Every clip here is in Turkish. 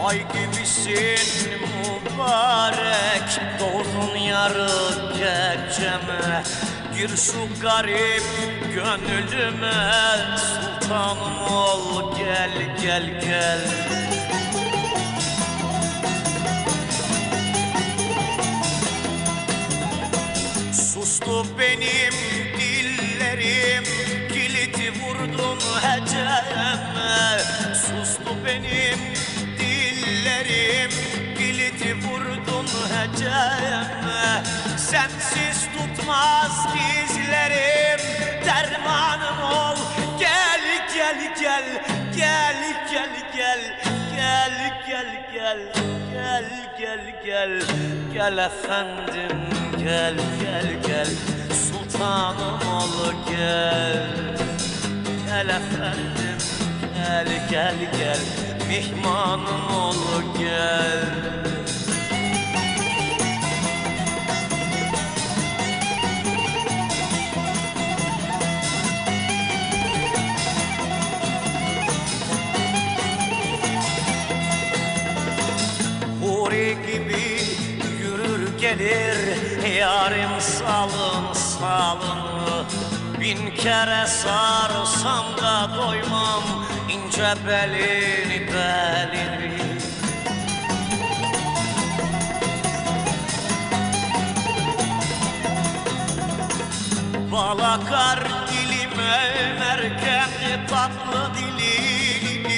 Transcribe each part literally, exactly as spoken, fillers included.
Ay gibisin mübarek, doğdun yarı geceme. Gir şu garip gönlüme, sultanım ol gel gel gel. Sustu benim dillerim, kilidi vurdun heceme. Sustu benim dillerim, kilidi vurdun heceme. Sensiz tutmaz dizlerim, dermanım ol gel gel gel. Gel gel gel gel gel gel gel gel gel gel efendim gel gel gel, sultanım ol gel. Gel efendim gel gel gel, mihmanım ol gel. Huri gibi yürür gelir yarim salın salın. Bin kere sarsam da doymam ince belini belini. Bal akar dilime merken tatlı dilini.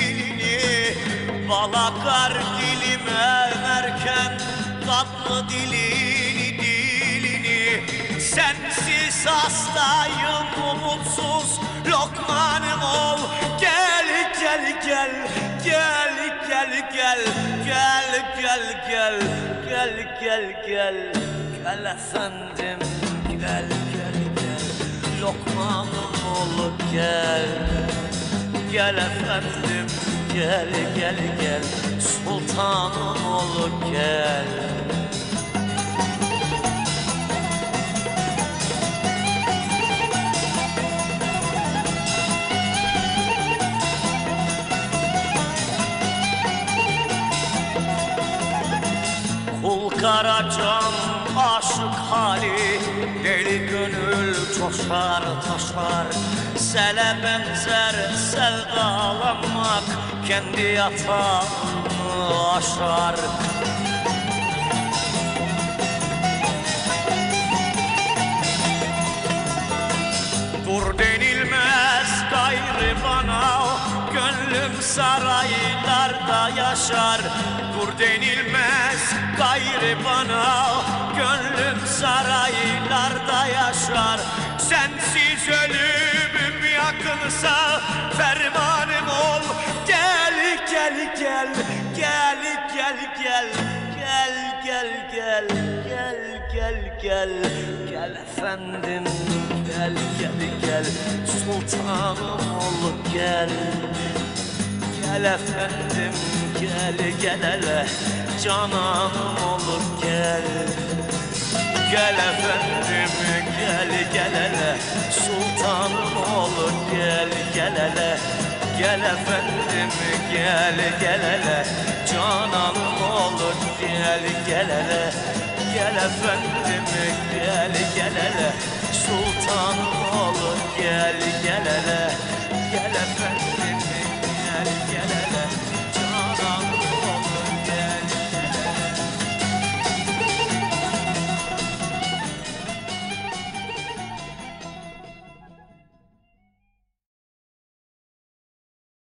Bal akar dilime merken tatlı dilini dilini. Sensiz hastayım umutsuz, lokmanım ol gel gel gel gel gel gel gel gel gel gel gel gel gel efendim gel gel gel, lokmanım ol gel. Gel efendim gel gel gel, sultanım ol gel. Kul Karacan aşık hali, deli gönül coşar taşar. Sele benzer sevdalanmak, kendi yatağını aşar. Dur denilmez gayrı bana, gönlüm saraylarda yaşar. Dur denilmez gayrı bana, gönlüm saraylarda yaşar. Sensiz ölümüm yakınsa fermanım ol gel gel gel gel gel gel gel gel gel gel gel gel gel efendim gel gel gel, sultanım ol gel. Gel efendim gel gel hele, cananım olur gel. Gel efendim gel gel hele, sultanım olur gel gel hele. Gel efendim gel gel hele, cananım olur gel gel hele. Gel efendim gel gel hele, sultanım olur gel gel hele.